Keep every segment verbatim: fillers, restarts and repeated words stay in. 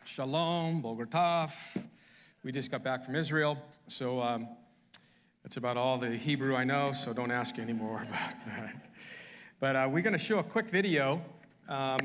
Shalom, Boker Tov. We just got back from Israel, so um, that's about all the Hebrew I know, so don't ask anymore about that. But uh, we're going to show a quick video, um,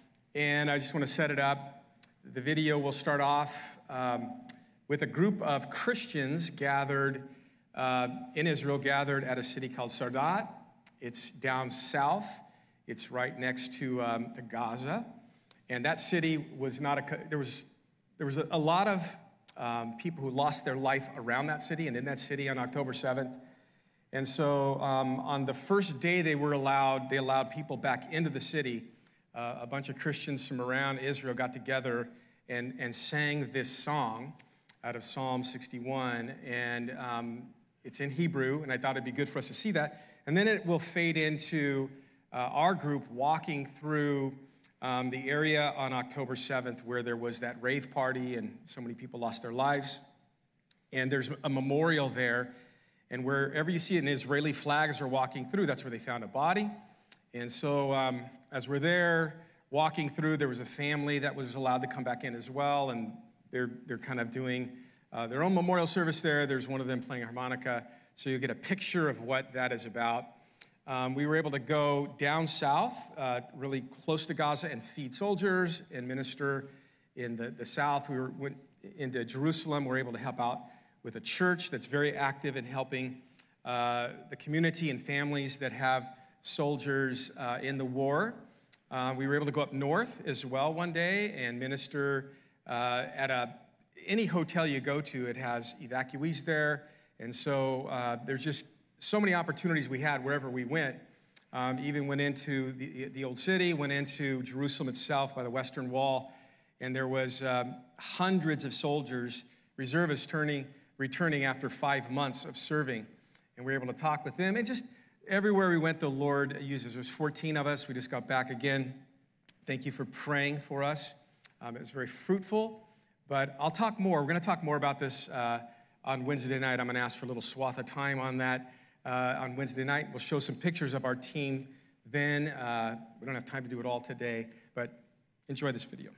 and I just want to set it up. The video will start off um, with a group of Christians gathered uh, in Israel, gathered at a city called Sardat. It's down south. It's right next to, um, to Gaza. And that city was not a, there was, there was a, a lot of um, people who lost their life around that city and in that city on October seventh. And so um, on the first day they were allowed, they allowed people back into the city. Uh, a bunch of Christians from around Israel got together and, and sang this song out of Psalm sixty-one. And um, it's in Hebrew, and I thought it'd be good for us to see that. And then it will fade into uh, our group walking through Um, the area on October seventh where there was that rave party and so many people lost their lives. And there's a memorial there. And wherever you see an Israeli flags are walking through, that's where they found a body. And so um, as we're there walking through, there was a family that was allowed to come back in as well. And they're, they're kind of doing uh, their own memorial service there. There's one of them playing harmonica. So you get a picture of what that is about. Um, we were able to go down south, uh, really close to Gaza, and feed soldiers and minister in the, the south. We were, went into Jerusalem. We were able to help out with a church that's very active in helping uh, the community and families that have soldiers uh, in the war. Uh, we were able to go up north as well one day and minister uh, at a, any hotel you go to. It has evacuees there. And so uh, there's just so many opportunities we had wherever we went. Um, even went into the, the old city, went into Jerusalem itself by the Western Wall, and there was um, hundreds of soldiers, reservists turning, returning after five months of serving, and we were able to talk with them. And just everywhere we went, the Lord uses. There's fourteen of us. We just got back again. Thank you for praying for us. Um, it was very fruitful, but I'll talk more. We're going to talk more about this uh, on Wednesday night. I'm going to ask for a little swath of time on that. Uh, on Wednesday night. We'll show some pictures of our team then. Uh, we don't have time to do it all today, but enjoy this video.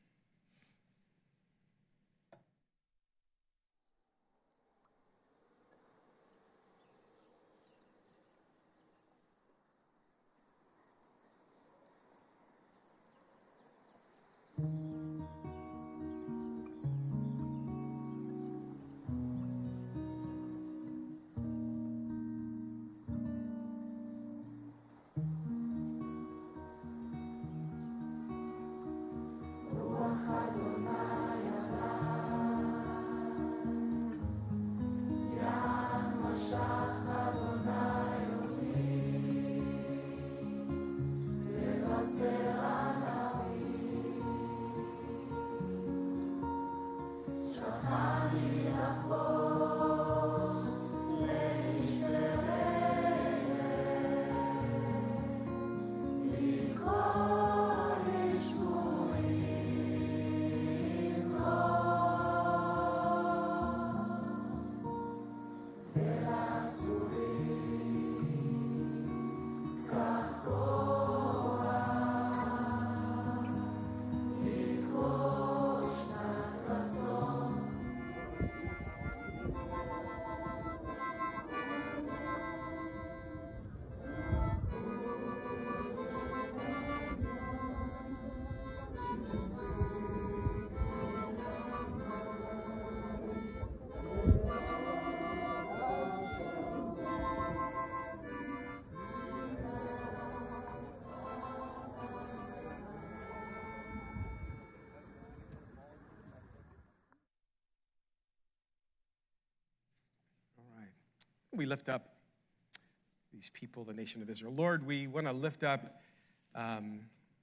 We lift up these people, the nation of Israel. Lord, we want to lift up um,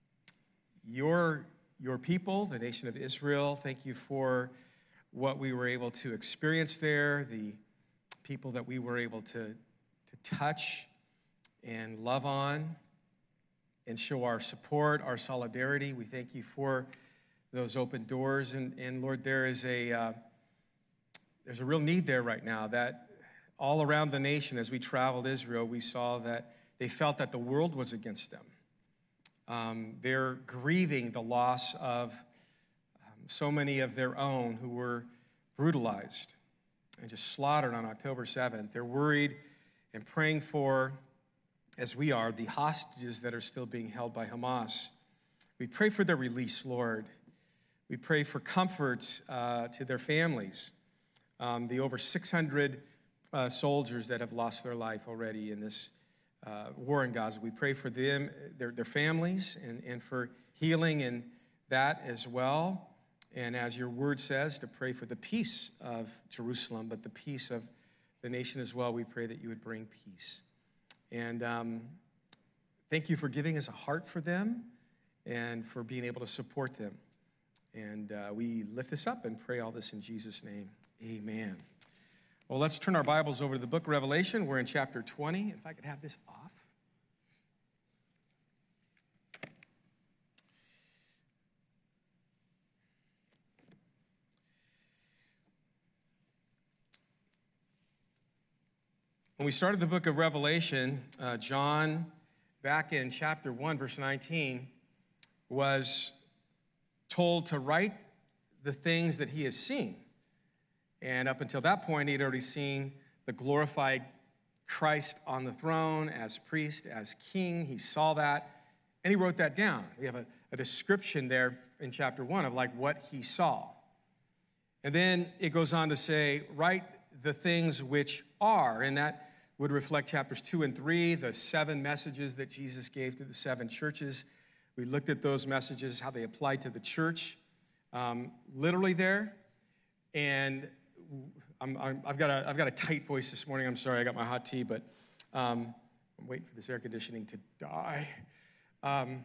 your, your people, the nation of Israel. Thank you for what we were able to experience there, the people that we were able to, to touch and love on and show our support, our solidarity. We thank you for those open doors. And, and Lord, there is a, uh, there's a real need there right now that all around the nation, as we traveled Israel, we saw that they felt that the world was against them. Um, they're grieving the loss of um, so many of their own who were brutalized and just slaughtered on October seventh. They're worried and praying for, as we are, the hostages that are still being held by Hamas. We pray for their release, Lord. We pray for comfort uh, to their families. Um, the over six hundred uh, soldiers that have lost their life already in this uh, war in Gaza. We pray for them, their, their families, and, and for healing in that as well. And as your word says, to pray for the peace of Jerusalem, but the peace of the nation as well. We pray that you would bring peace. And um, thank you for giving us a heart for them and for being able to support them. And uh, we lift this up and pray all this in Jesus' name. Amen. Well, let's turn our Bibles over to the book of Revelation. We're in chapter twenty. If I could have this off. When we started the book of Revelation, uh, John, back in chapter one, verse nineteen, was told to write the things that he has seen. And up until that point, he'd already seen the glorified Christ on the throne as priest, as king. He saw that, and he wrote that down. We have a, a description there in chapter one of like what he saw. And then it goes on to say, write the things which are, and that would reflect chapters two and three, the seven messages that Jesus gave to the seven churches. We looked at those messages, how they applied to the church, um, literally there. And I'm, I'm, I've, got a, I've got a tight voice this morning. I'm sorry, I got my hot tea, but um, I'm waiting for this air conditioning to die. Um,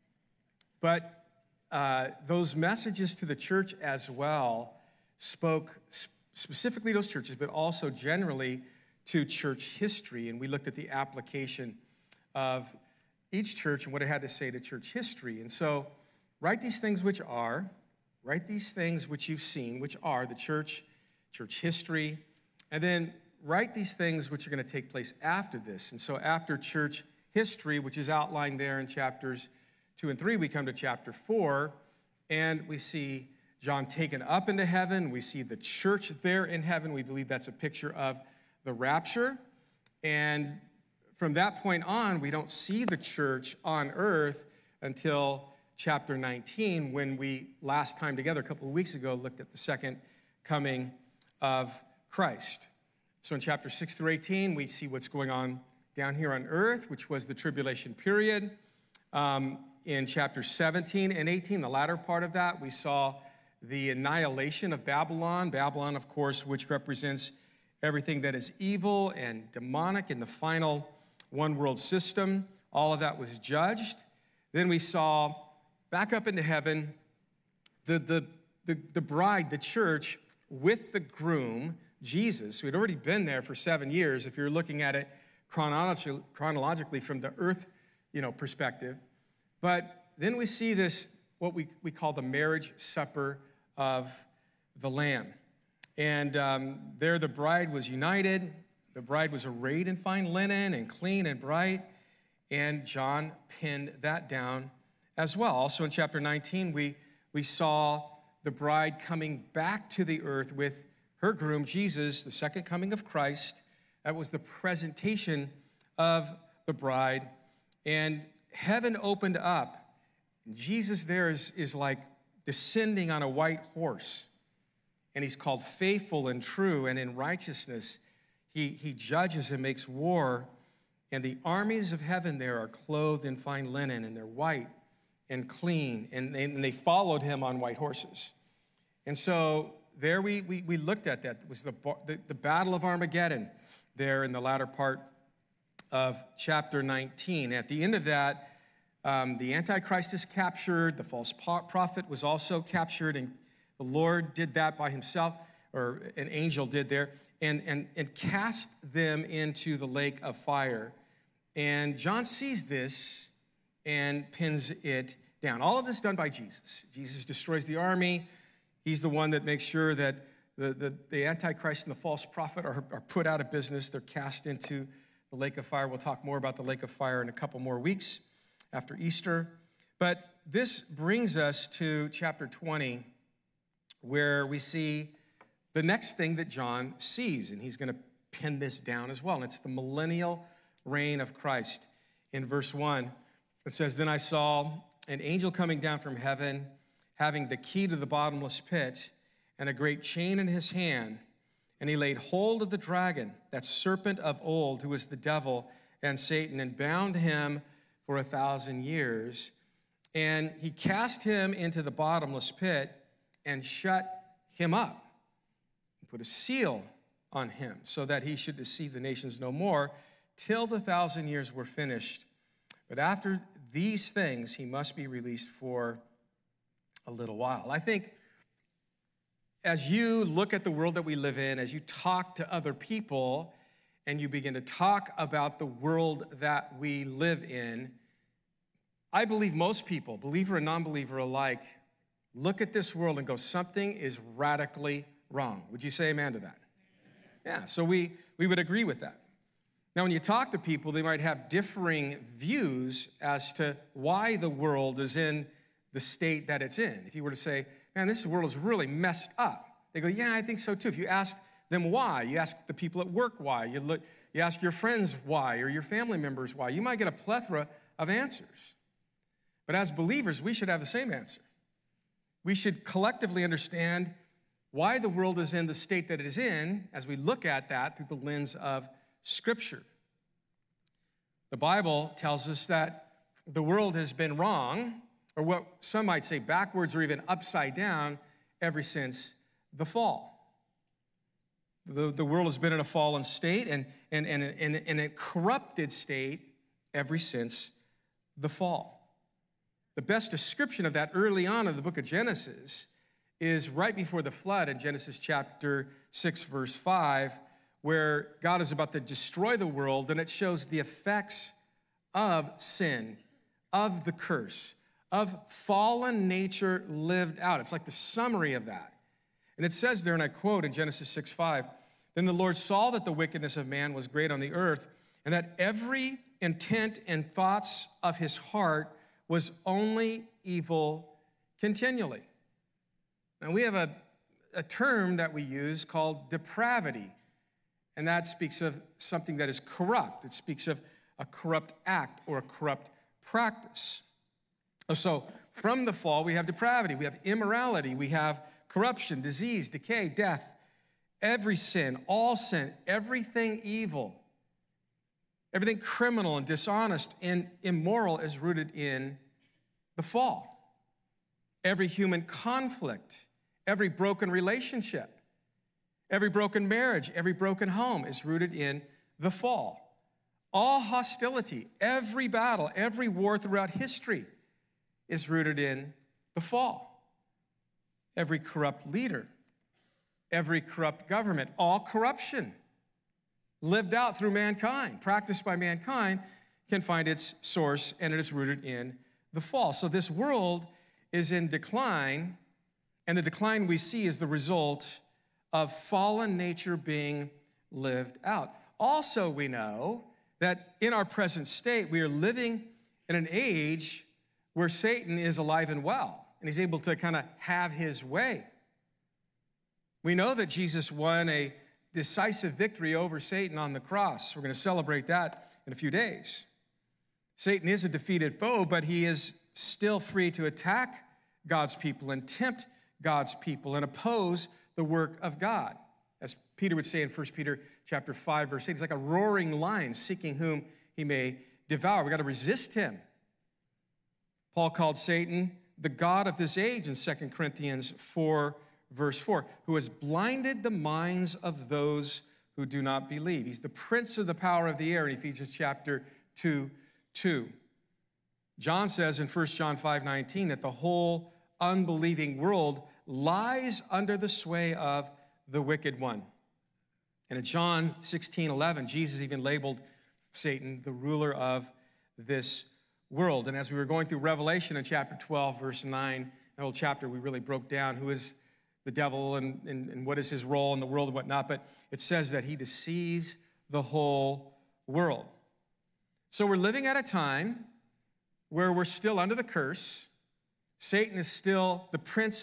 but uh, those messages to the church as well spoke sp- specifically to those churches, but also generally to church history. And we looked at the application of each church and what it had to say to church history. And so write these things which are, write these things which you've seen, which are the church, church history, and then write these things which are going to take place after this. And so after church history, which is outlined there in chapters two and three, we come to chapter four, and we see John taken up into heaven. We see the church there in heaven. We believe that's a picture of the rapture. And from that point on, we don't see the church on earth until chapter nineteen, when we last time together a couple of weeks ago looked at the second coming of Christ. So in chapter six through eighteen, we see what's going on down here on earth, which was the tribulation period. Um, in chapter seventeen and eighteen, the latter part of that, we saw the annihilation of Babylon. Babylon, of course, which represents everything that is evil and demonic in the final one world system. All of that was judged. Then we saw back up into heaven the, the, the, the bride, the church, with the groom, Jesus, who had already been there for seven years, if you're looking at it chronologically, chronologically from the earth, you know, perspective. But then we see this, what we, we call the marriage supper of the Lamb. And um, there the bride was united. The bride was arrayed in fine linen and clean and bright. And John pinned that down as well. Also in chapter nineteen, we, we saw the bride coming back to the earth with her groom, Jesus, the second coming of Christ. That was the presentation of the bride. And heaven opened up. Jesus there is, is like descending on a white horse. And he's called faithful and true, and in righteousness he, he judges and makes war. And the armies of heaven there are clothed in fine linen, and they're white and clean, and they, and they followed him on white horses. And so there we, we, we looked at that. It was the, the, the Battle of Armageddon there in the latter part of chapter nineteen. At the end of that, um, the Antichrist is captured. The false prophet was also captured, and the Lord did that by himself, or an angel did there, and, and, and cast them into the lake of fire. And John sees this and pins it down. All of this done by Jesus. Jesus destroys the army. He's the one that makes sure that the, the, the Antichrist and the false prophet are, are put out of business. They're cast into the lake of fire. We'll talk more about the lake of fire in a couple more weeks after Easter. But this brings us to chapter twenty. where we see the next thing that John sees, and he's going to pin this down as well, and it's the millennial reign of Christ. In verse one, it says, "Then I saw an angel coming down from heaven, having the key to the bottomless pit and a great chain in his hand. And he laid hold of the dragon, that serpent of old, who is the devil and Satan, and bound him for a thousand years. And he cast him into the bottomless pit and shut him up, and put a seal on him, so that he should deceive the nations no more, till the thousand years were finished. But after these things, he must be released for a little while." I think as you look at the world that we live in, as you talk to other people, and you begin to talk about the world that we live in, I believe most people, believer and non-believer alike, look at this world and go, something is radically wrong. Would you say amen to that? Yeah, so we, we would agree with that. Now, when you talk to people, they might have differing views as to why the world is in the state that it's in. If you were to say, man, this world is really messed up, they go, yeah, I think so too. If you asked them why, you ask the people at work why, you, look, you ask your friends why, or your family members why, you might get a plethora of answers. But as believers, we should have the same answer. We should collectively understand why the world is in the state that it is in as we look at that through the lens of Scripture. The Bible tells us that the world has been wrong, or what some might say backwards or even upside down, ever since the fall. The, the world has been in a fallen state and, and, and, and, and a corrupted state ever since the fall. The best description of that early on in the book of Genesis is right before the flood in Genesis chapter six, verse five, where God is about to destroy the world, and it shows the effects of sin, of the curse, of fallen nature lived out. It's like the summary of that. And it says there, and I quote in Genesis six five, "Then the Lord saw that the wickedness of man was great on the earth, and that every intent and thoughts of his heart was only evil continually." Now, we have a, a term that we use called depravity, and that speaks of something that is corrupt. It speaks of a corrupt act or a corrupt practice. So from the fall, we have depravity, we have immorality, we have corruption, disease, decay, death, every sin, all sin, everything evil, everything criminal and dishonest and immoral is rooted in the fall. Every human conflict, every broken relationship, every broken marriage, every broken home is rooted in the fall. All hostility, every battle, every war throughout history is rooted in the fall. Every corrupt leader, every corrupt government, all corruption lived out through mankind, practiced by mankind, can find its source, and it is rooted in the fall. So this world is in decline, and the decline we see is the result of fallen nature being lived out. Also, we know that in our present state, we are living in an age where Satan is alive and well, and he's able to kind of have his way. We know that Jesus won a decisive victory over Satan on the cross. We're going to celebrate that in a few days. Satan is a defeated foe, but he is still free to attack God's people and tempt God's people and oppose the work of God. As Peter would say in First Peter chapter five, verse eight, he's like a roaring lion seeking whom he may devour. We got to resist him. Paul called Satan the god of this age in Second Corinthians four, verse four, who has blinded the minds of those who do not believe. He's the prince of the power of the air in Ephesians chapter two, two. John says in First John five nineteen that the whole unbelieving world lies under the sway of the wicked one. And in John sixteen eleven, Jesus even labeled Satan the ruler of this world. And as we were going through Revelation in chapter twelve, verse nine, the whole chapter, we really broke down who is the devil and, and, and what is his role in the world and whatnot. But it says that he deceives the whole world. So we're living at a time where we're still under the curse. Satan is still the prince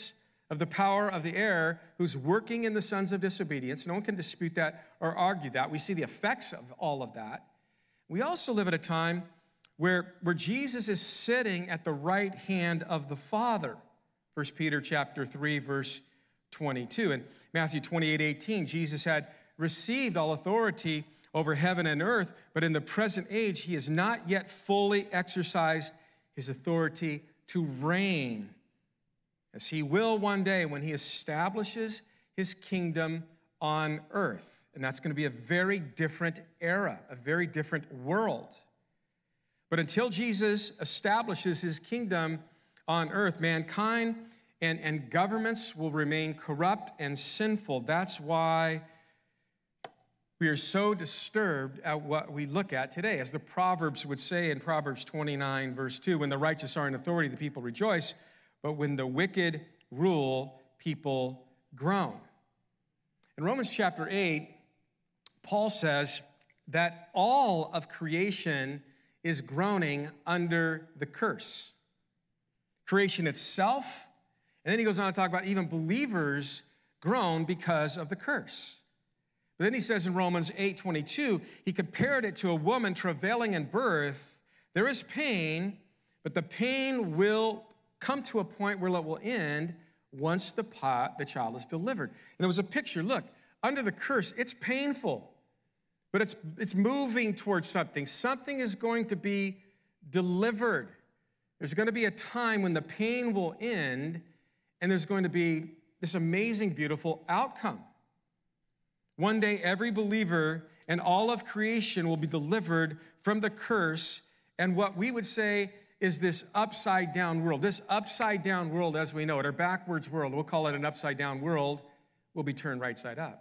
of the power of the air who's working in the sons of disobedience. No one can dispute that or argue that. We see the effects of all of that. We also live at a time where, where Jesus is sitting at the right hand of the Father. First Peter chapter three, verse twenty-two. In Matthew twenty-eight, eighteen, Jesus had received all authority over heaven and earth, but in the present age, he has not yet fully exercised his authority to reign, as he will one day when he establishes his kingdom on earth. And that's going to be a very different era, a very different world. But until Jesus establishes his kingdom on earth, mankind and, and governments will remain corrupt and sinful. That's why we are so disturbed at what we look at today. As the Proverbs would say in Proverbs twenty-nine, verse two, when the righteous are in authority, the people rejoice, but when the wicked rule, people groan. In Romans chapter eight, Paul says that all of creation is groaning under the curse. Creation itself, and then he goes on to talk about even believers groan because of the curse. But then he says in Romans eight twenty-two, he compared it to a woman travailing in birth. There is pain, but the pain will come to a point where it will end once the, pot, the child is delivered. And it was a picture. Look, under the curse, it's painful, but it's, it's moving towards something. Something is going to be delivered. There's going to be a time when the pain will end, and there's going to be this amazing, beautiful outcome. One day, every believer and all of creation will be delivered from the curse and what we would say is this upside-down world. This upside-down world, as we know it, or backwards world, we'll call it an upside-down world, will be turned right side up.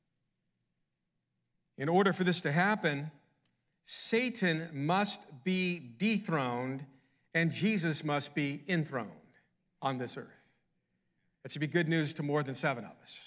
In order for this to happen, Satan must be dethroned and Jesus must be enthroned on this earth. That should be good news to more than seven of us.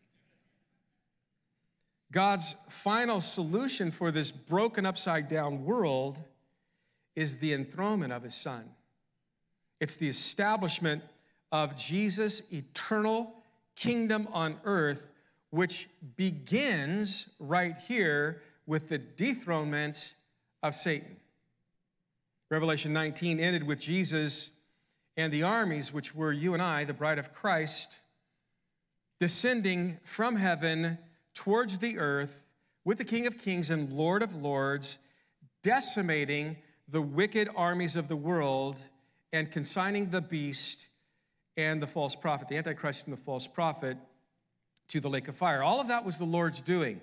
God's final solution for this broken upside-down world is the enthronement of his son. It's the establishment of Jesus' eternal kingdom on earth, which begins right here with the dethronement of Satan. Revelation nineteen ended with Jesus and the armies, which were you and I, the bride of Christ, descending from heaven towards the earth with the King of Kings and Lord of Lords, decimating the wicked armies of the world and consigning the beast and the false prophet, the Antichrist and the false prophet, to the lake of fire. All of that was the Lord's doing.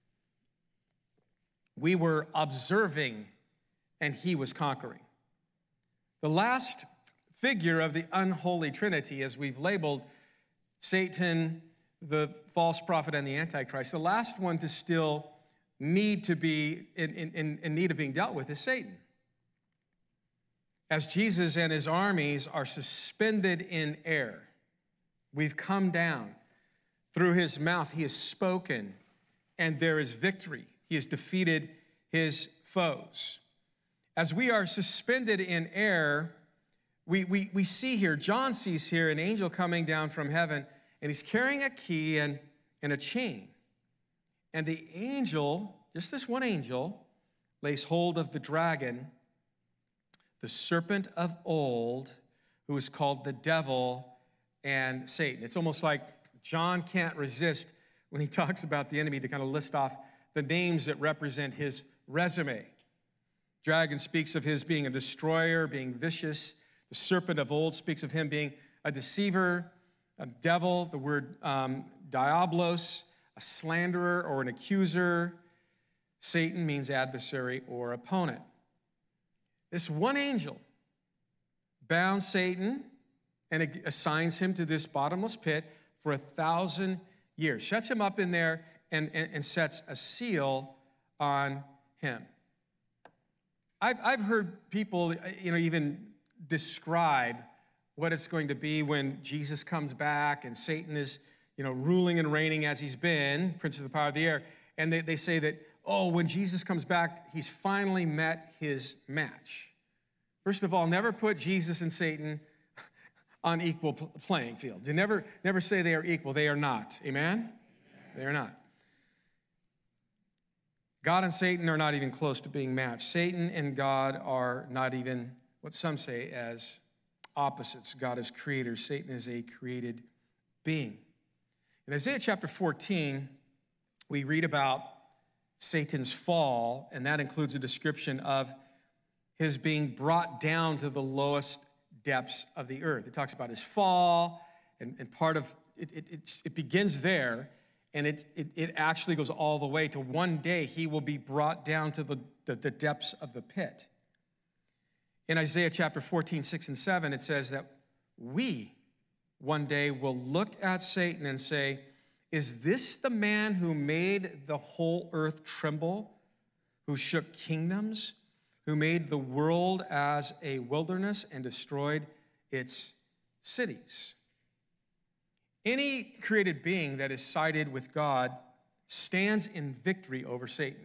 We were observing, and he was conquering. The last figure of the unholy Trinity, as we've labeled Satan, the false prophet, and the Antichrist, the last one to still need to be in, in, in need of being dealt with is Satan. As Jesus and his armies are suspended in air, we've come down. Through his mouth, he has spoken, and there is victory. He has defeated his foes. As we are suspended in air, we, we, we see here, John sees here an angel coming down from heaven, and he's carrying a key and, and a chain. And the angel, just this one angel, lays hold of the dragon, the serpent of old, who is called the devil and Satan. It's almost like John can't resist when he talks about the enemy to kind of list off the names that represent his resume. Dragon speaks of his being a destroyer, being vicious. The serpent of old speaks of him being a deceiver, a devil, the word um, diablos, a slanderer or an accuser. Satan means adversary or opponent. This one angel bound Satan and assigns him to this bottomless pit for a thousand years, shuts him up in there and, and, and sets a seal on him. I've, I've heard people, you know, even describe what it's going to be when Jesus comes back and Satan is, you know, ruling and reigning as he's been, prince of the power of the air. And they, they say that, oh, when Jesus comes back, he's finally met his match. First of all, never put Jesus and Satan on equal playing fields. They never, never say they are equal. They are not. Amen? Amen? They are not. God and Satan are not even close to being matched. Satan and God are not even what some say as opposites. God is creator. Satan is a created being. In Isaiah chapter fourteen, we read about Satan's fall, and that includes a description of his being brought down to the lowest depths of the earth. It talks about his fall, and, and part of it, it, it, it begins there, and it, it, it actually goes all the way to one day he will be brought down to the, the, the depths of the pit. In Isaiah chapter fourteen, six and seven, it says that we one day will look at Satan and say, is this the man who made the whole earth tremble, who shook kingdoms, who made the world as a wilderness and destroyed its cities? Any created being that is sided with God stands in victory over Satan.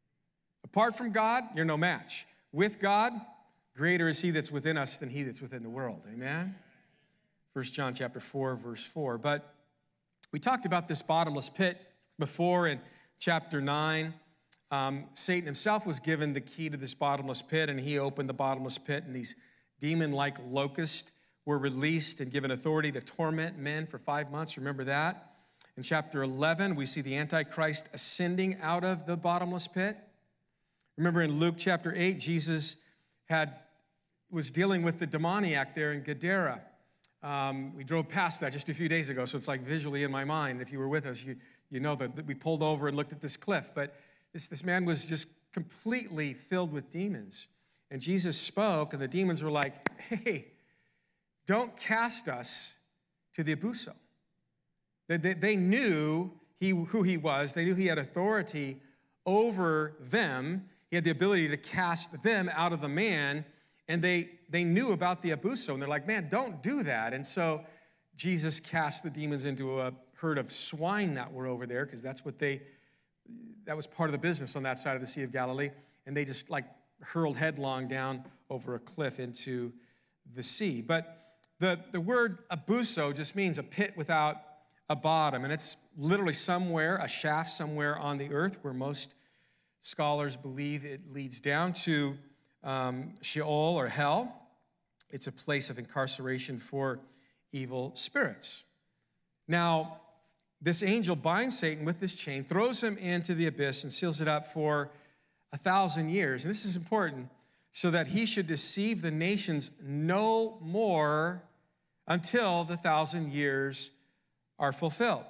Apart from God, you're no match. With God, greater is he that's within us than he that's within the world. Amen? First John chapter four, verse four. But we talked about this bottomless pit before in chapter nine. Um, Satan himself was given the key to this bottomless pit, and he opened the bottomless pit, and these demon-like locusts were released and given authority to torment men for five months. Remember that? In chapter eleven, we see the Antichrist ascending out of the bottomless pit. Remember in Luke chapter eight, Jesus had was dealing with the demoniac there in Gadara. Um, we drove past that just a few days ago, so it's like visually in my mind. If you were with us, you, you know that, that we pulled over and looked at this cliff. But this, this man was just completely filled with demons. And Jesus spoke, and the demons were like, hey, don't cast us to the abuso. They, they, they knew he, who he was. They knew he had authority over them. He had the ability to cast them out of the man. And they, they knew about the abuso, and they're like, man, don't do that. And so Jesus cast the demons into a herd of swine that were over there, because that's what they, that was part of the business on that side of the Sea of Galilee. And they just like hurled headlong down over a cliff into the sea. But the, the word abuso just means a pit without a bottom. And it's literally somewhere, a shaft somewhere on the earth, where most scholars believe it leads down to Um, Sheol or hell. It's a place of incarceration for evil spirits. Now, this angel binds Satan with this chain, throws him into the abyss, and seals it up for a thousand years. And this is important, so that he should deceive the nations no more until the thousand years are fulfilled.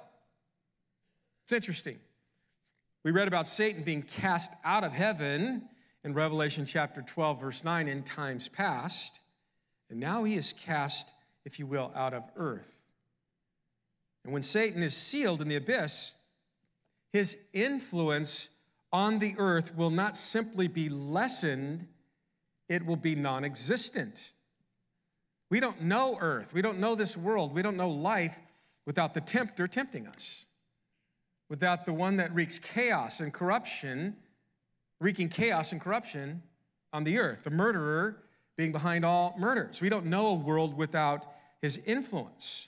It's interesting. We read about Satan being cast out of heaven in Revelation chapter twelve, verse nine, in times past. And now he is cast, if you will, out of earth. And when Satan is sealed in the abyss, his influence on the earth will not simply be lessened, it will be non-existent. We don't know earth. We don't know this world. We don't know life without the tempter tempting us, without the one that wreaks chaos and corruption, wreaking chaos and corruption on the earth, the murderer being behind all murders. We don't know a world without his influence.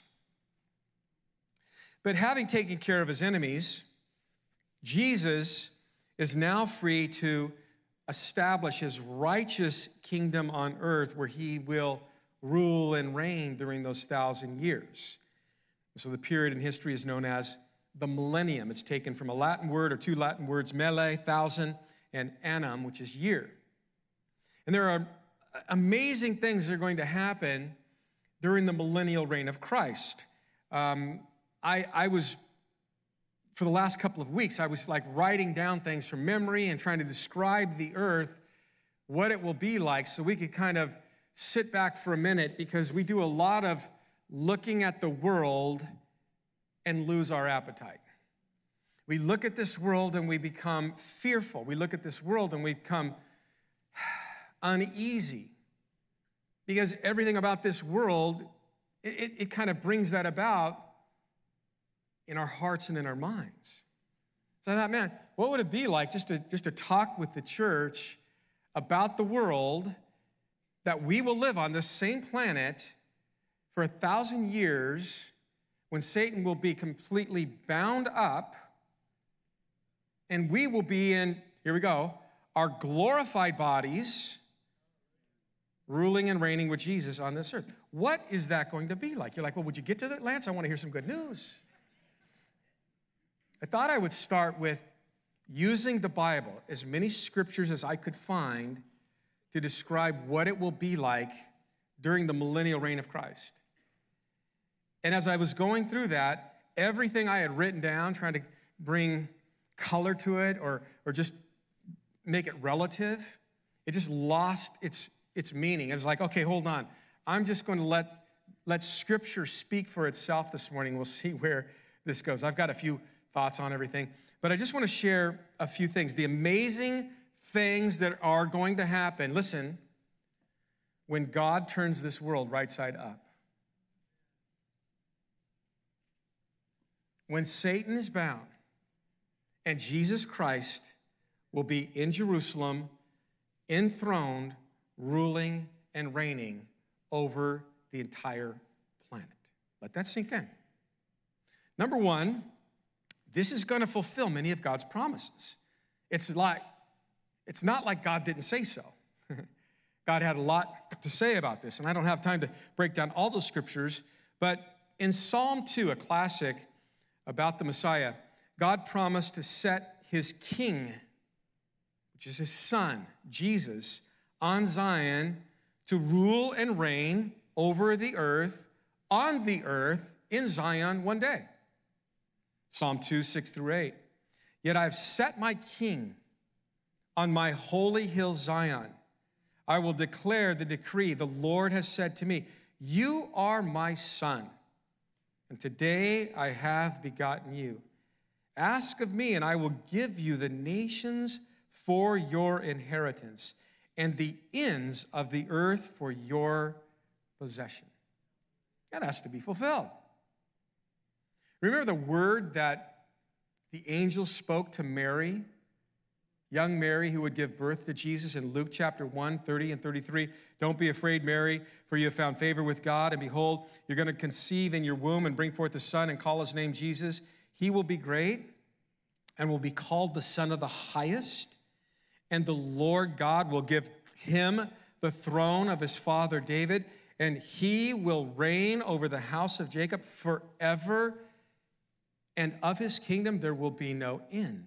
But having taken care of his enemies, Jesus is now free to establish his righteous kingdom on earth, where he will rule and reign during those thousand years. So the period in history is known as the millennium. It's taken from a Latin word, or two Latin words, mille, thousand, and annum, which is year. And there are amazing things that are going to happen during the millennial reign of Christ. Um, I, I was, for the last couple of weeks, I was like writing down things from memory and trying to describe the earth, what it will be like, so we could kind of sit back for a minute, because we do a lot of looking at the world and lose our appetite. We look at this world and we become fearful. We look at this world and we become uneasy, because everything about this world, it, it kind of brings that about in our hearts and in our minds. So I thought, man, what would it be like just to, just to talk with the church about the world that we will live on this same planet for a thousand years when Satan will be completely bound up and we will be in, here we go, our glorified bodies ruling and reigning with Jesus on this earth. What is that going to be like? You're like, well, would you get to that, Lance? I want to hear some good news. I thought I would start with using the Bible, as many scriptures as I could find, to describe what it will be like during the millennial reign of Christ. And as I was going through that, everything I had written down, trying to bring color to it or, or just make it relative, it just lost its, its meaning. It was like, okay, hold on. I'm just going to let, let Scripture speak for itself this morning. We'll see where this goes. I've got a few thoughts on everything, but I just want to share a few things. The amazing things that are going to happen, listen, when God turns this world right side up. When Satan is bound and Jesus Christ will be in Jerusalem, enthroned, ruling and reigning over the entire planet. Let that sink in. Number one, this is going to fulfill many of God's promises. It's like, it's not like God didn't say so. God had a lot to say about this, and I don't have time to break down all those scriptures, but in Psalm two, a classic about the Messiah, God promised to set his king, which is his son, Jesus, on Zion to rule and reign over the earth, on the earth, in Zion one day. Psalm two, six through eight. Yet I have set my king on my holy hill Zion. I will declare the decree. The Lord has said to me, you are my son, and today I have begotten you. Ask of me, and I will give you the nations for your inheritance, and the ends of the earth for your possession. That has to be fulfilled. Remember the word that the angel spoke to Mary, young Mary who would give birth to Jesus in Luke chapter one, thirty and thirty-three. Don't be afraid, Mary, for you have found favor with God, and behold, you're going to conceive in your womb and bring forth a son and call his name Jesus. He will be great and will be called the Son of the Highest, and the Lord God will give him the throne of his father David, and he will reign over the house of Jacob forever, and of his kingdom there will be no end.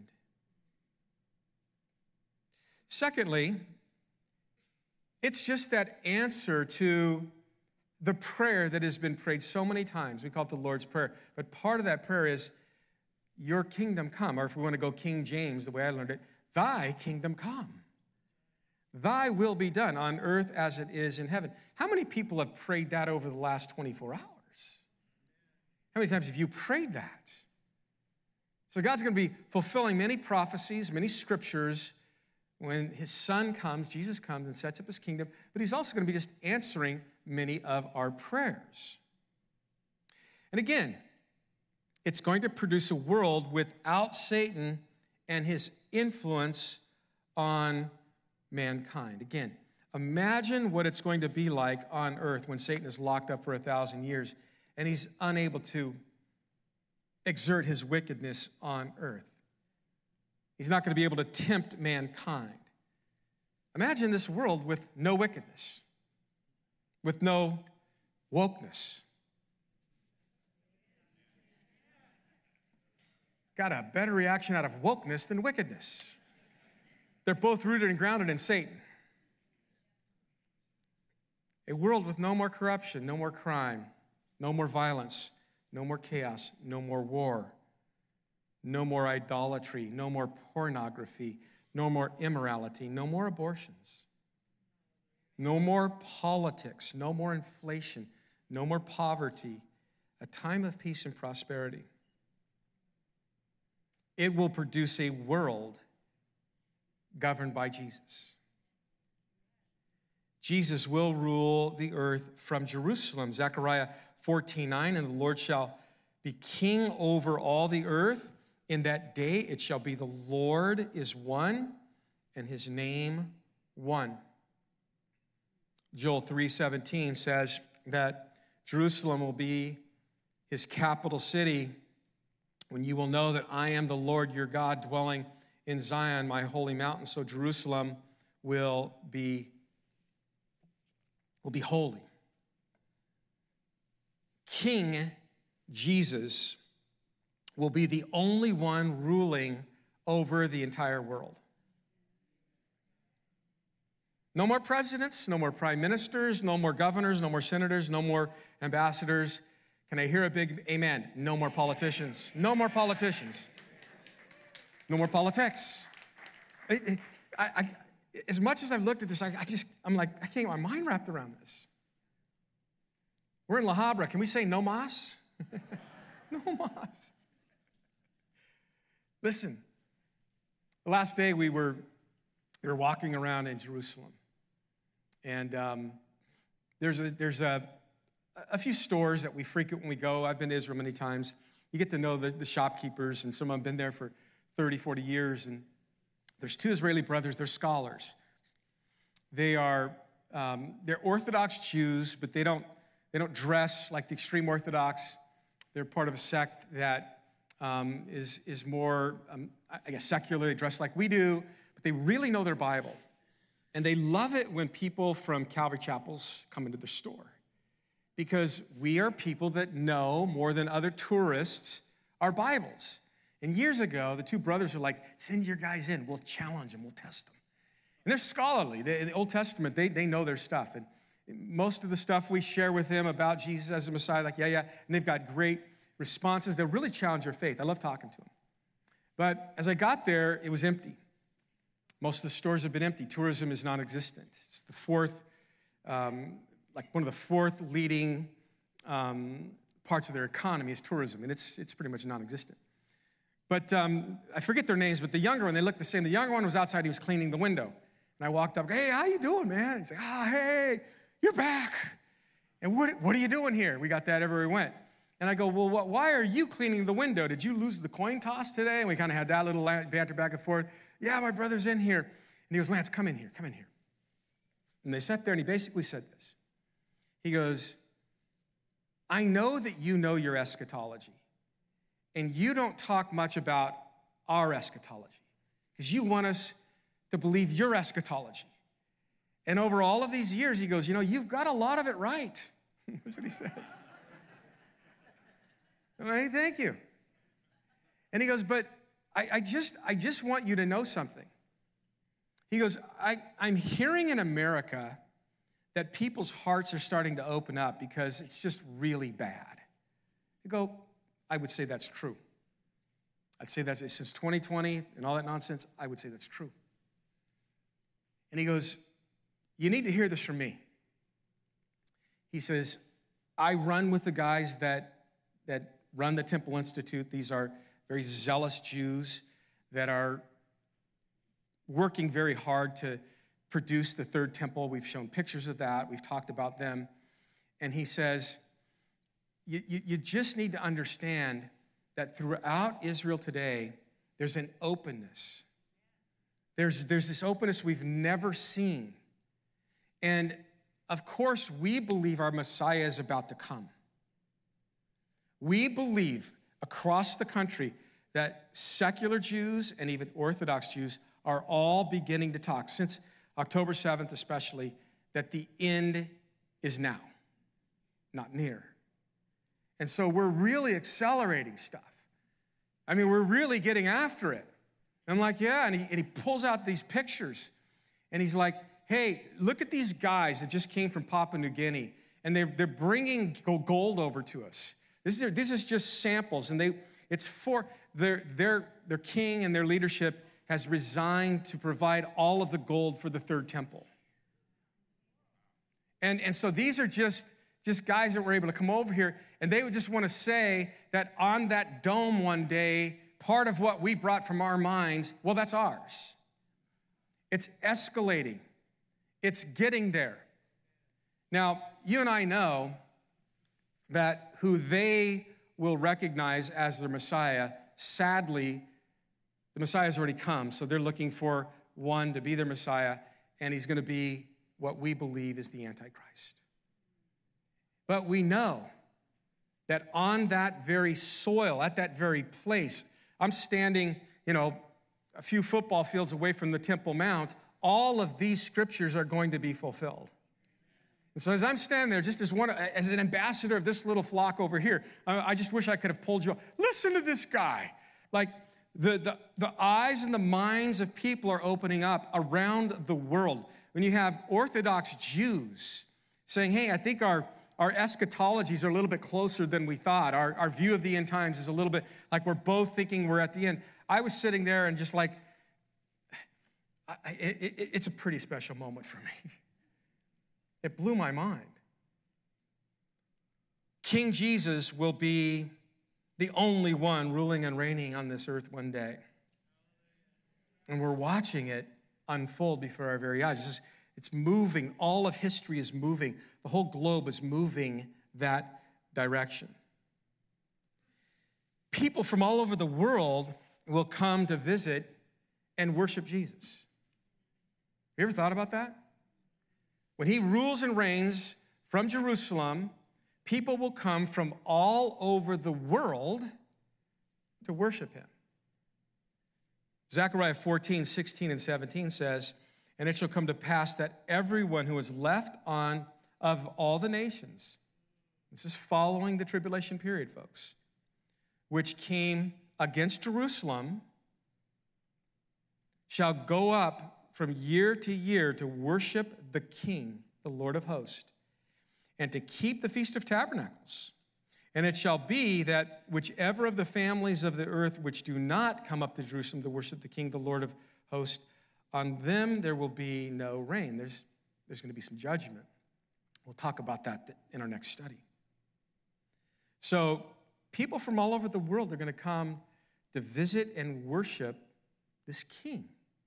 Secondly, it's just that answer to the prayer that has been prayed so many times. We call it the Lord's Prayer. But part of that prayer is, your kingdom come. Or if we want to go King James, the way I learned it, thy kingdom come. Thy will be done on earth as it is in heaven. How many people have prayed that over the last twenty-four hours? How many times have you prayed that? So God's going to be fulfilling many prophecies, many scriptures, when his son comes, Jesus comes and sets up his kingdom, but he's also going to be just answering many of our prayers. And again, it's going to produce a world without Satan and his influence on mankind. Again, imagine what it's going to be like on earth when Satan is locked up for a thousand years and he's unable to exert his wickedness on earth. He's not going to be able to tempt mankind. Imagine this world with no wickedness, with no wokeness. Got a better reaction out of wokeness than wickedness. They're both rooted and grounded in Satan. A world with no more corruption, no more crime, no more violence, no more chaos, no more war. No more idolatry, no more pornography, no more immorality, no more abortions, no more politics, no more inflation, no more poverty, a time of peace and prosperity. It will produce a world governed by Jesus. Jesus will rule the earth from Jerusalem. Zechariah fourteen nine, and the Lord shall be king over all the earth. In that day it shall be the Lord is one, and his name one. Joel three seventeen says that Jerusalem will be his capital city, when you will know that I am the Lord your God, dwelling in Zion, my holy mountain. So Jerusalem will be, will be holy. King Jesus will be the only one ruling over the entire world. No more presidents, no more prime ministers, no more governors, no more senators, no more ambassadors. Can I hear a big amen? No more politicians. No more politicians. No more politics. It, it, I, I, as much as I've looked at this, I, I just, I'm like, I can't get my mind wrapped around this. We're in La Habra. Can we say no mas? No mas. Listen, the last day we were, we were walking around in Jerusalem. And um, there's, a, there's a, a few stores that we frequent when we go. I've been to Israel many times. You get to know the, the shopkeepers, and some of them have been there for thirty, forty years. And there's two Israeli brothers. They're scholars. They are, um, they're Orthodox Jews, but they don't, they don't dress like the extreme Orthodox. They're part of a sect that um, is, is more, um, I guess, secular. They dress like we do, but they really know their Bible. And they love it when people from Calvary Chapels come into their store, because we are people that know more than other tourists our Bibles. And years ago, the two brothers were like, send your guys in. We'll challenge them. We'll test them. And they're scholarly. They, in the Old Testament, they, they know their stuff. And most of the stuff we share with them about Jesus as the Messiah, like, yeah, yeah. And they've got great responses. They'll really challenge your faith. I love talking to them. But as I got there, it was empty. Most of the stores have been empty. Tourism is non-existent. It's the fourth, um, like one of the fourth leading um, parts of their economy is tourism, and it's it's pretty much non-existent. But um, I forget their names, but the younger one, they looked the same. The younger one was outside. He was cleaning the window. And I walked up, hey, how you doing, man? He's like, ah, oh, hey, you're back. And what, what are you doing here? We got that everywhere we went. And I go, well, what, why are you cleaning the window? Did you lose the coin toss today? And we kind of had that little banter back and forth. Yeah, my brother's in here. And he goes, Lance, come in here, come in here. And they sat there, and he basically said this. He goes, I know that you know your eschatology, and you don't talk much about our eschatology, because you want us to believe your eschatology. And over all of these years, he goes, you know, you've got a lot of it right. That's what he says. I'm like, hey, thank you. And he goes, but I, I just I just want you to know something. He goes, I, I'm hearing in America that people's hearts are starting to open up because it's just really bad. I go, I would say that's true. I'd say that since twenty twenty and all that nonsense, I would say that's true. And he goes, you need to hear this from me. He says, I run with the guys that, that run the Temple Institute. These are very zealous Jews that are working very hard to produce the third temple. We've shown pictures of that. We've talked about them. And he says, you, you, you just need to understand that throughout Israel today, there's an openness. There's, there's this openness we've never seen. And of course, we believe our Messiah is about to come. We believe across the country that secular Jews and even Orthodox Jews are all beginning to talk, since October seventh especially, that the end is now, not near. And so we're really accelerating stuff. I mean, we're really getting after it. And I'm like, yeah, and he, and he pulls out these pictures, and he's like, hey, look at these guys that just came from Papua New Guinea, and they're, they're bringing gold over to us. This is, this is just samples, and they it's for their, their, their king and their leadership has resigned to provide all of the gold for the third temple. And, and so these are just, just guys that were able to come over here, and they would just want to say that on that dome one day, part of what we brought from our minds, well, that's ours. It's escalating. It's getting there. Now, you and I know that who they will recognize as their Messiah, sadly, the Messiah has already come, so they're looking for one to be their Messiah, and he's going to be what we believe is the Antichrist. But we know that on that very soil, at that very place, I'm standing, you know, a few football fields away from the Temple Mount, all of these scriptures are going to be fulfilled. And so as I'm standing there, just as one, as an ambassador of this little flock over here, I just wish I could have pulled you up. Listen to this guy. Like the, the, the eyes and the minds of people are opening up around the world. When you have Orthodox Jews saying, hey, I think our, our eschatologies are a little bit closer than we thought. Our, our view of the end times is a little bit like we're both thinking we're at the end. I was sitting there and just like, I, it, it, it's a pretty special moment for me. It blew my mind. King Jesus will be the only one ruling and reigning on this earth one day. And we're watching it unfold before our very eyes. It's, just, it's moving. All of history is moving. The whole globe is moving that direction. People from all over the world will come to visit and worship Jesus. You ever thought about that? When he rules and reigns from Jerusalem, people will come from all over the world to worship him. Zechariah fourteen, sixteen, and seventeen says, and it shall come to pass that everyone who is left on of all the nations, this is following the tribulation period, folks, which came against Jerusalem, shall go up from year to year to worship the King, the Lord of hosts, and to keep the Feast of Tabernacles. And it shall be that whichever of the families of the earth which do not come up to Jerusalem to worship the King, the Lord of hosts, on them there will be no rain. There's, there's going to be some judgment. We'll talk about that in our next study. So people from all over the world are going to come to visit and worship this King.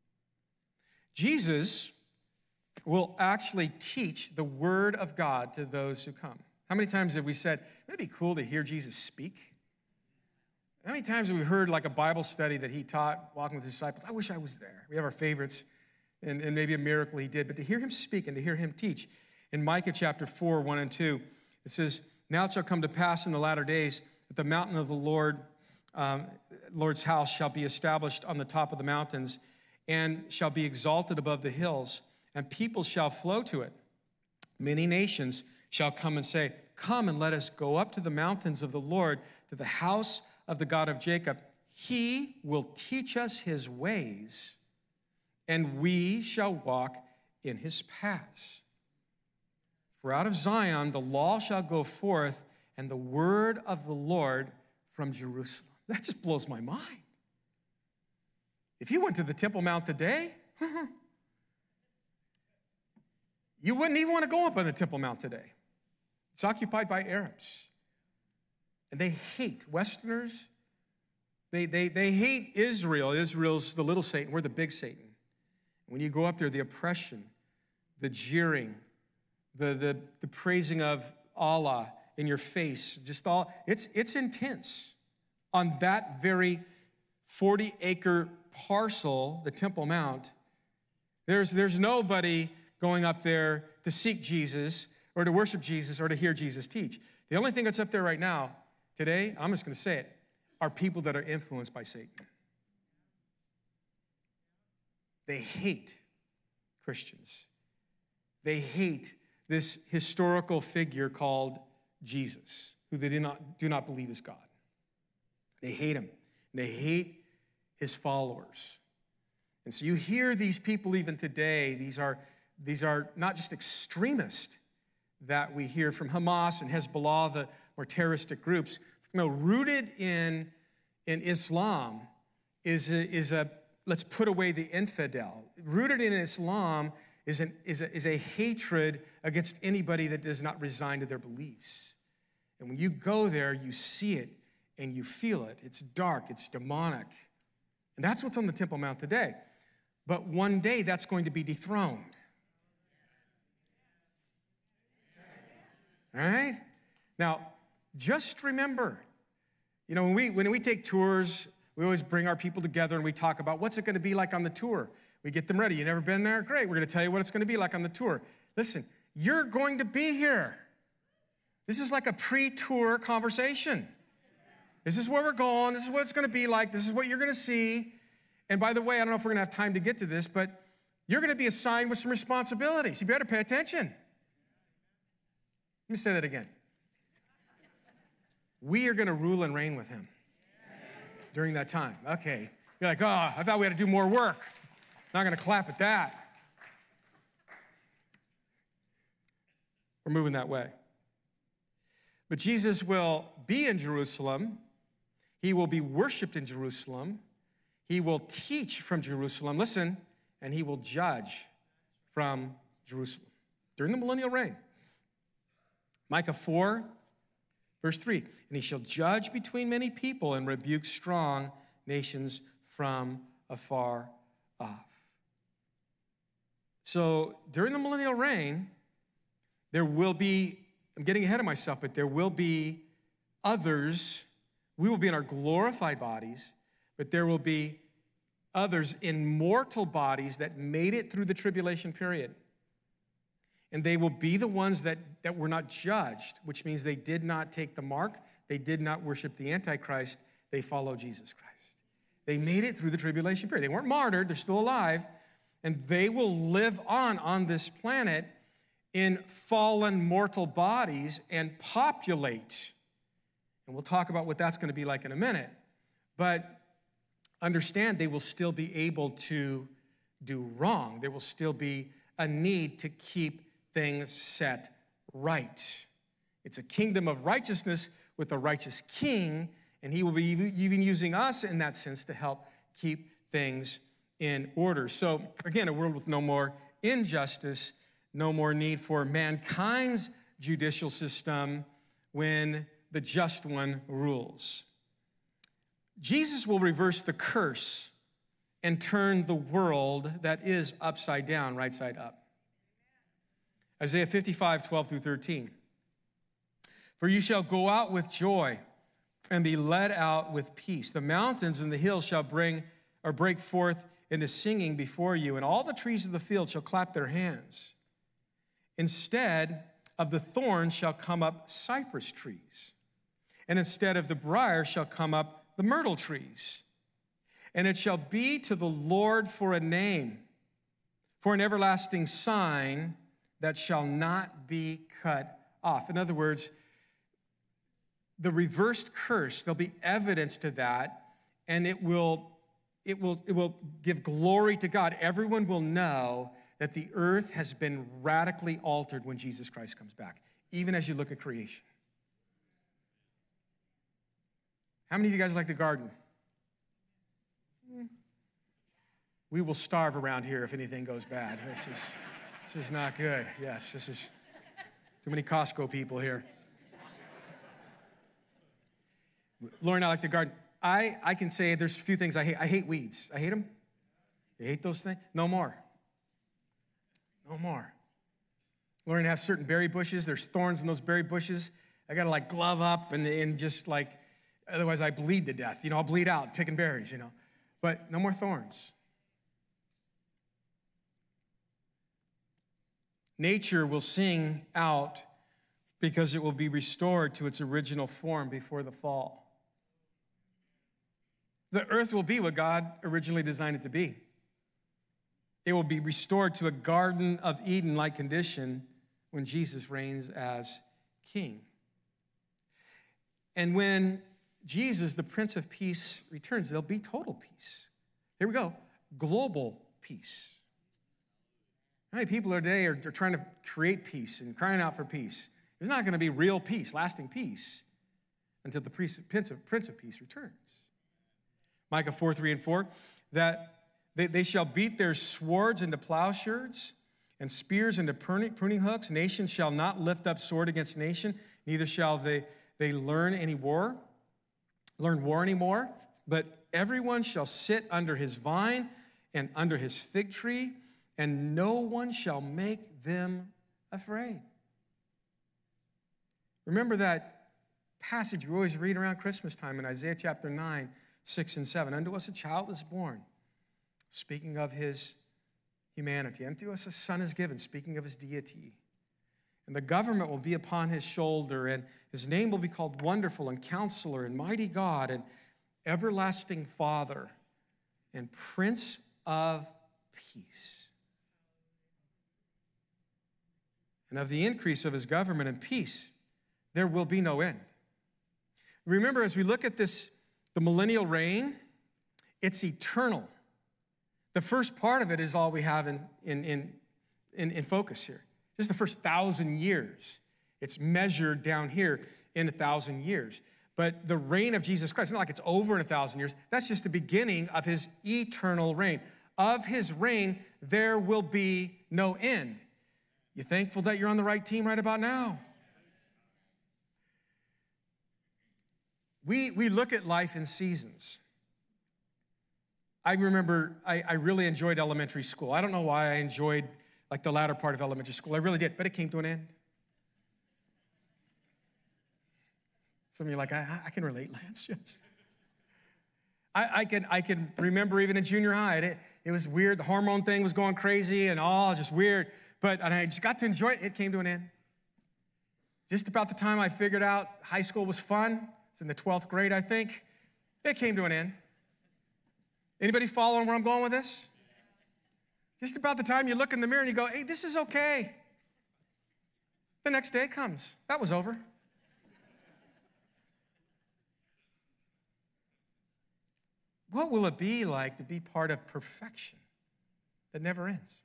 Jesus will actually teach the word of God to those who come. How many times have we said, it'd be cool to hear Jesus speak? How many times have we heard like a Bible study that he taught walking with his disciples? I wish I was there. We have our favorites and, and maybe a miracle he did, but to hear him speak and to hear him teach. In Micah chapter four, one and two, it says, now it shall come to pass in the latter days that the mountain of the Lord, um, Lord's house shall be established on the top of the mountains and shall be exalted above the hills, and people shall flow to it. Many nations shall come and say, come and let us go up to the mountains of the Lord, to the house of the God of Jacob. He will teach us his ways, and we shall walk in his paths. For out of Zion the law shall go forth, and the word of the Lord from Jerusalem. That just blows my mind. If you went to the Temple Mount today, you wouldn't even want to go up on the Temple Mount today. It's occupied by Arabs. And they hate Westerners. They, they, they hate Israel. Israel's the little Satan. We're the big Satan. When you go up there, the oppression, the jeering, the, the, the praising of Allah in your face, just all, it's, it's intense. On that very forty-acre parcel, the Temple Mount, there's, there's nobody going up there to seek Jesus or to worship Jesus or to hear Jesus teach. The only thing that's up there right now, today, I'm just going to say it, are people that are influenced by Satan. They hate Christians. They hate this historical figure called Jesus, who they do not, do not believe is God. They hate him. They hate his followers. And so you hear these people even today, these are, these are not just extremists that we hear from Hamas and Hezbollah, the more terroristic groups. No, rooted in, in Islam is a, is a, let's put away the infidel. Rooted in Islam is, an, is, a, is a hatred against anybody that does not resign to their beliefs. And when you go there, you see it and you feel it. It's dark, it's demonic. And that's what's on the Temple Mount today. But one day that's going to be dethroned. All right? Now, just remember, you know, when we, when we take tours, we always bring our people together and we talk about what's it going to be like on the tour. We get them ready. You never been there? Great. We're going to tell you what it's going to be like on the tour. Listen, you're going to be here. This is like a pre-tour conversation. This is where we're going. This is what it's going to be like. This is what you're going to see. And by the way, I don't know if we're going to have time to get to this, but you're going to be assigned with some responsibilities. You better pay attention. Let me say that again. We are going to rule and reign with him during that time. Okay. You're like, oh, I thought we had to do more work. Not going to clap at that. We're moving that way. But Jesus will be in Jerusalem. He will be worshiped in Jerusalem. He will teach from Jerusalem. Listen, and he will judge from Jerusalem during the millennial reign. Micah four, verse three, and he shall judge between many people and rebuke strong nations from afar off. So during the millennial reign, there will be, I'm getting ahead of myself, but there will be others. We will be in our glorified bodies, but there will be others in mortal bodies that made it through the tribulation period. And they will be the ones that, that were not judged, which means they did not take the mark. They did not worship the Antichrist. They followed Jesus Christ. They made it through the tribulation period. They weren't martyred. They're still alive. And they will live on on this planet in fallen mortal bodies and populate. And we'll talk about what that's going to be like in a minute. But understand, they will still be able to do wrong. There will still be a need to keep things set right. It's a kingdom of righteousness with a righteous king, and he will be even using us in that sense to help keep things in order. So again, a world with no more injustice, no more need for mankind's judicial system when the just one rules. Jesus will reverse the curse and turn the world that is upside down, right side up. Isaiah fifty-five, twelve through thirteen. For you shall go out with joy and be led out with peace. The mountains and the hills shall bring or break forth into singing before you, and all the trees of the field shall clap their hands. Instead of the thorns shall come up cypress trees, and instead of the briar shall come up the myrtle trees. And it shall be to the Lord for a name, for an everlasting sign that shall not be cut off. In other words, the reversed curse, there'll be evidence to that, and it will, it will, it will give glory to God. Everyone will know that the earth has been radically altered when Jesus Christ comes back, even as you look at creation. How many of you guys like to garden? We will starve around here if anything goes bad. This is, this is not good. Yes, this is too many Costco people here. Lauren and I like to garden. I, I can say there's a few things I hate. I hate weeds. I hate them. You hate those things? No more. No more. Lauren has certain berry bushes. There's thorns in those berry bushes. I got to like glove up and, and just like, otherwise I bleed to death. You know, I'll bleed out picking berries, you know. But no more thorns. Nature will sing out because it will be restored to its original form before the fall. The earth will be what God originally designed it to be. It will be restored to a Garden of Eden-like condition when Jesus reigns as king. And when Jesus, the Prince of Peace, returns, there'll be total peace. Here we go, global peace. How many people today are, are trying to create peace and crying out for peace? There's not going to be real peace, lasting peace, until the Prince of, Prince of Peace returns. Micah four, three, and four, that they, they shall beat their swords into plowshares and spears into pruning, pruning hooks. Nation shall not lift up sword against nation, neither shall they, they learn any war, learn war anymore, but everyone shall sit under his vine and under his fig tree, and no one shall make them afraid. Remember that passage we always read around Christmas time in Isaiah chapter nine, six and seven. Unto us a child is born, speaking of his humanity. Unto us a son is given, speaking of his deity. And the government will be upon his shoulder, and his name will be called Wonderful and Counselor and Mighty God and Everlasting Father and Prince of Peace. And of the increase of his government and peace, there will be no end. Remember, as we look at this, the millennial reign, it's eternal. The first part of it is all we have in, in, in, in, in focus here. Just the first thousand years. It's measured down here in a thousand years. But the reign of Jesus Christ, it's not like it's over in a thousand years. That's just the beginning of his eternal reign. Of his reign, there will be no end. You thankful that you're on the right team right about now? We, we look at life in seasons. I remember I, I really enjoyed elementary school. I don't know why I enjoyed like the latter part of elementary school. I really did, but it came to an end. Some of you are like, I, I can relate, Lance. Yes. I, I, can, I can remember even in junior high, it, it was weird. The hormone thing was going crazy and all, oh, just weird. But and I just got to enjoy it. It came to an end. Just about the time I figured out high school was fun, it's in the twelfth grade, I think, it came to an end. Anybody following where I'm going with this? Just about the time you look in the mirror and you go, hey, this is okay. The next day comes. That was over. What will it be like to be part of perfection that never ends?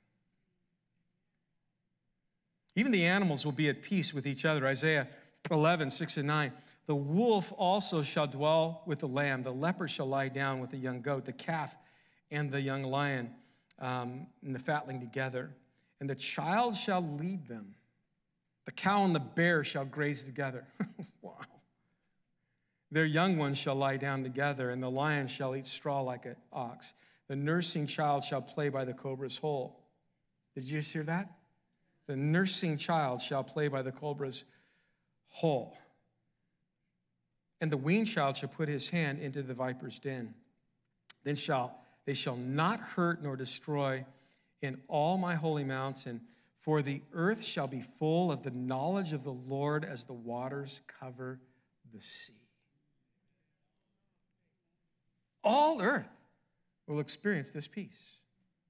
Even the animals will be at peace with each other. Isaiah eleven, six and nine. The wolf also shall dwell with the lamb. The leopard shall lie down with the young goat. The calf and the young lion um, and the fatling together. And the child shall lead them. The cow and the bear shall graze together. Wow. Their young ones shall lie down together, and the lion shall eat straw like an ox. The nursing child shall play by the cobra's hole. Did you just hear that? The nursing child shall play by the cobra's hole. And the weaned child shall put his hand into the viper's den. Then shall they shall not hurt nor destroy in all my holy mountain, for the earth shall be full of the knowledge of the Lord as the waters cover the sea. All earth will experience this peace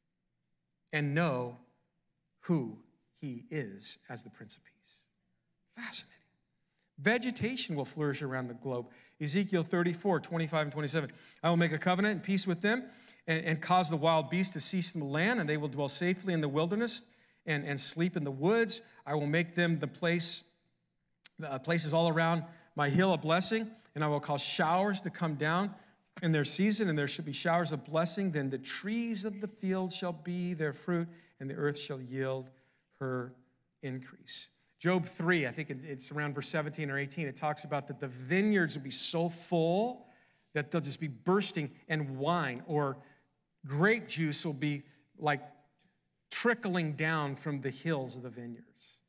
and know who he is as the Prince of Peace. Fascinating. Vegetation will flourish around the globe. Ezekiel thirty-four, twenty-five and twenty-seven. I will make a covenant and peace with them and, and cause the wild beasts to cease in the land, and they will dwell safely in the wilderness and, and sleep in the woods. I will make them the place, uh, places all around my hill a blessing, and I will cause showers to come down in their season, and there shall be showers of blessing. Then the trees of the field shall be their fruit, and the earth shall yield her increase. Job three, I think it's around verse seventeen or eighteen, it talks about that the vineyards will be so full that they'll just be bursting, and wine or grape juice will be like trickling down from the hills of the vineyards.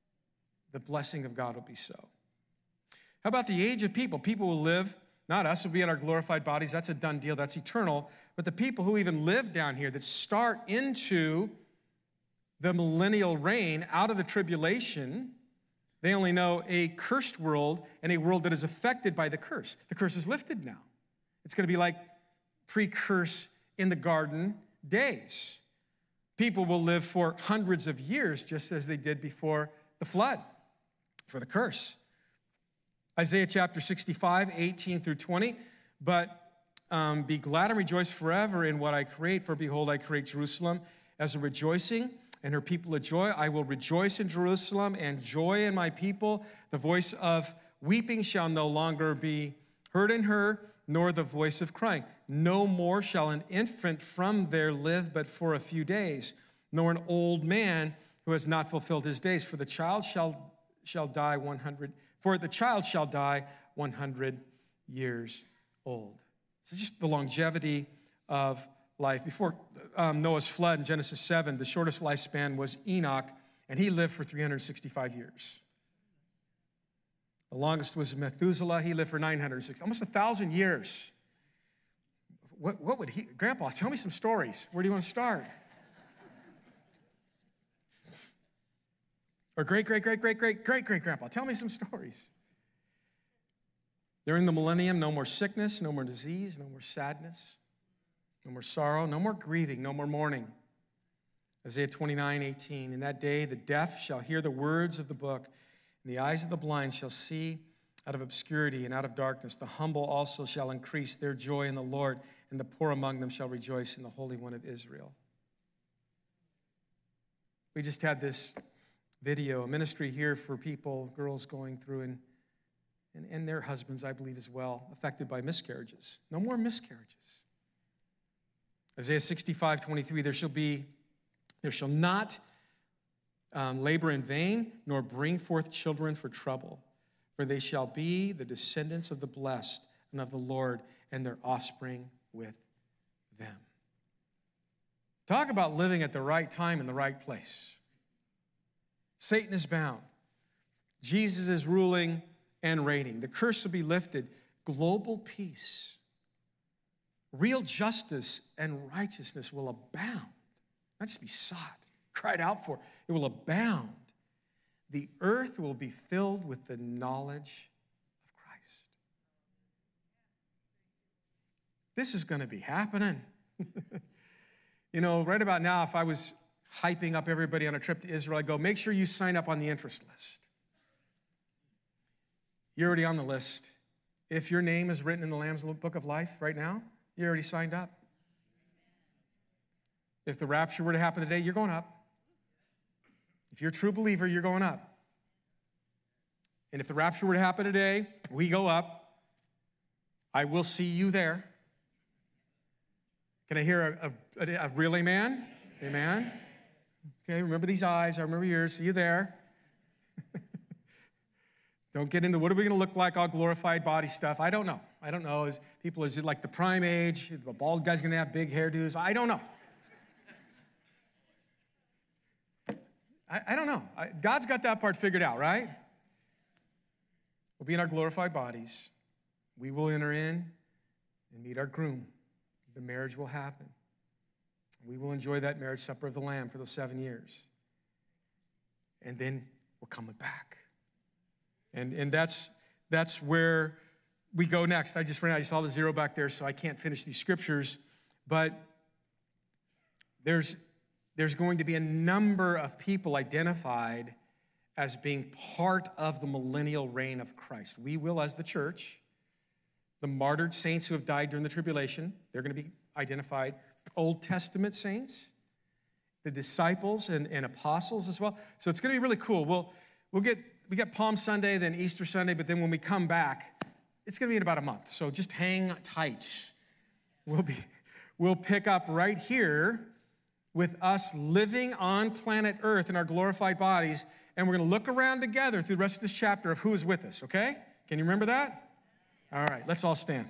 The blessing of God will be so. How about the age of people? People will live, not us, will be in our glorified bodies. That's a done deal. That's eternal. But the people who even live down here that start into the millennial reign out of the tribulation, they only know a cursed world and a world that is affected by the curse. The curse is lifted now. It's going to be like pre-curse in the garden days. People will live for hundreds of years just as they did before the flood, for the curse. Isaiah chapter sixty-five, eighteen through twenty, but um, be glad and rejoice forever in what I create, for behold, I create Jerusalem as a rejoicing, and her people a joy. I will rejoice in Jerusalem and joy in my people. The voice of weeping shall no longer be heard in her, nor the voice of crying. No more shall an infant from there live but for a few days, nor an old man who has not fulfilled his days. For the child shall, shall die one hundred, for the child shall die one hundred years old. So just the longevity of life. Before um, Noah's flood in Genesis seven, the shortest lifespan was Enoch, and he lived for three hundred sixty-five years. The longest was Methuselah. He lived for nine hundred sixty, almost a thousand years. What, what would he, Grandpa, tell me some stories. Where do you want to start? Or great, great, great, great, great, great, great grandpa. Tell me some stories. During the millennium, no more sickness, no more disease, no more sadness, no more sorrow, no more grieving, no more mourning. Isaiah twenty-nine, eighteen, in that day the deaf shall hear the words of the book, and the eyes of the blind shall see out of obscurity and out of darkness. The humble also shall increase their joy in the Lord, and the poor among them shall rejoice in the Holy One of Israel. We just had this video, a ministry here for people, girls going through, and, and, and their husbands, I believe, as well, affected by miscarriages. No more miscarriages. Isaiah sixty-five, twenty-three, there shall be, there shall not um, labor in vain, nor bring forth children for trouble, for they shall be the descendants of the blessed and of the Lord, and their offspring with them. Talk about living at the right time in the right place. Satan is bound. Jesus is ruling and reigning. The curse will be lifted. Global peace, real justice and righteousness will abound. Not just be sought, cried out for. It will abound. The earth will be filled with the knowledge of Christ. This is going to be happening. You know, right about now, if I was hyping up everybody on a trip to Israel, I'd go, make sure you sign up on the interest list. You're already on the list. If your name is written in the Lamb's Book of Life right now, you already signed up. If the rapture were to happen today, you're going up. If you're a true believer, you're going up. And if the rapture were to happen today, we go up. I will see you there. Can I hear a, a, a real amen? Amen. Okay, remember these eyes. I remember yours. See you there. Don't get into what are we going to look like, all glorified body stuff. I don't know. I don't know. Is people, is it like the prime age? The bald guy's going to have big hairdos? I don't know. I, I don't know. I, God's got that part figured out, right? We'll be in our glorified bodies. We will enter in and meet our groom. The marriage will happen. We will enjoy that marriage supper of the Lamb for those seven years. And then we're coming back. And, and that's, that's where we go next. I just ran out. I saw the zero back there, so I can't finish these scriptures. But there's, there's going to be a number of people identified as being part of the millennial reign of Christ. We will, as the church, the martyred saints who have died during the tribulation, they're going to be identified. Old Testament saints, the disciples and, and apostles as well. So it's going to be really cool. We'll, we'll get, we got Palm Sunday, then Easter Sunday, but then when we come back, it's going to be in about a month. So just hang tight. We'll be, we'll pick up right here with us living on planet Earth in our glorified bodies, and we're going to look around together through the rest of this chapter of who is with us, okay? Can you remember that? All right, let's all stand.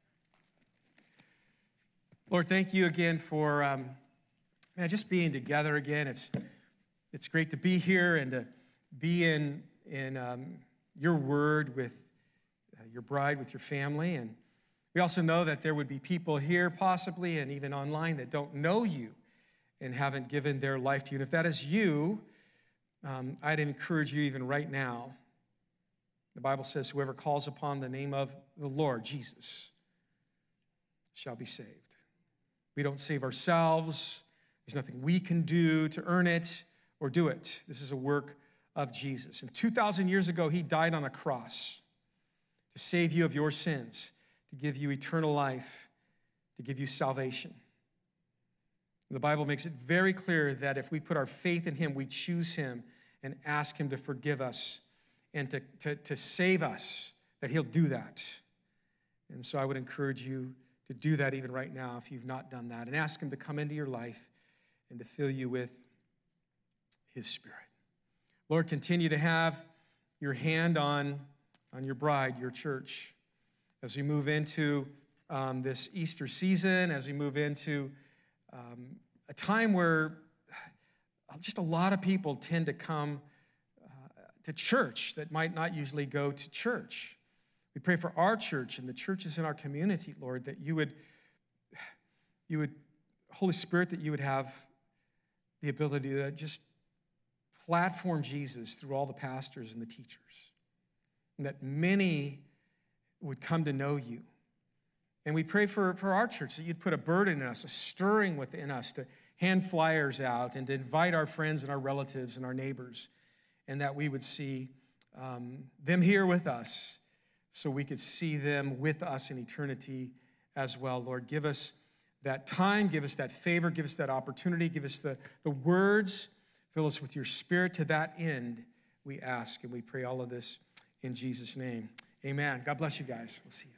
Lord, thank you again for um, man, just being together again. It's it's great to be here and to be in, in um, your word with uh, your bride, with your family. And we also know that there would be people here possibly and even online that don't know you and haven't given their life to you. And if that is you, um, I'd encourage you even right now. The Bible says, whoever calls upon the name of the Lord, Jesus, shall be saved. We don't save ourselves. There's nothing we can do to earn it or do it. This is a work of Jesus. And two thousand years ago, he died on a cross to save you of your sins, to give you eternal life, to give you salvation. And the Bible makes it very clear that if we put our faith in him, we choose him and ask him to forgive us and to, to, to save us, that he'll do that. And so I would encourage you to do that even right now if you've not done that, and ask him to come into your life and to fill you with his Spirit. Lord, continue to have your hand on, on your bride, your church, as we move into um, this Easter season, as we move into um, a time where just a lot of people tend to come uh, to church that might not usually go to church. We pray for our church and the churches in our community, Lord, that you would, you would, Holy Spirit, that you would have the ability to just platform Jesus through all the pastors and the teachers, and that many would come to know you. And we pray for, for our church that you'd put a burden in us, a stirring within us to hand flyers out and to invite our friends and our relatives and our neighbors, and that we would see um, them here with us so we could see them with us in eternity as well. Lord, give us that time, give us that favor, give us that opportunity, give us the, the words, fill us with your Spirit. To that end, we ask and we pray all of this in Jesus' name. Amen. God bless you guys. We'll see you.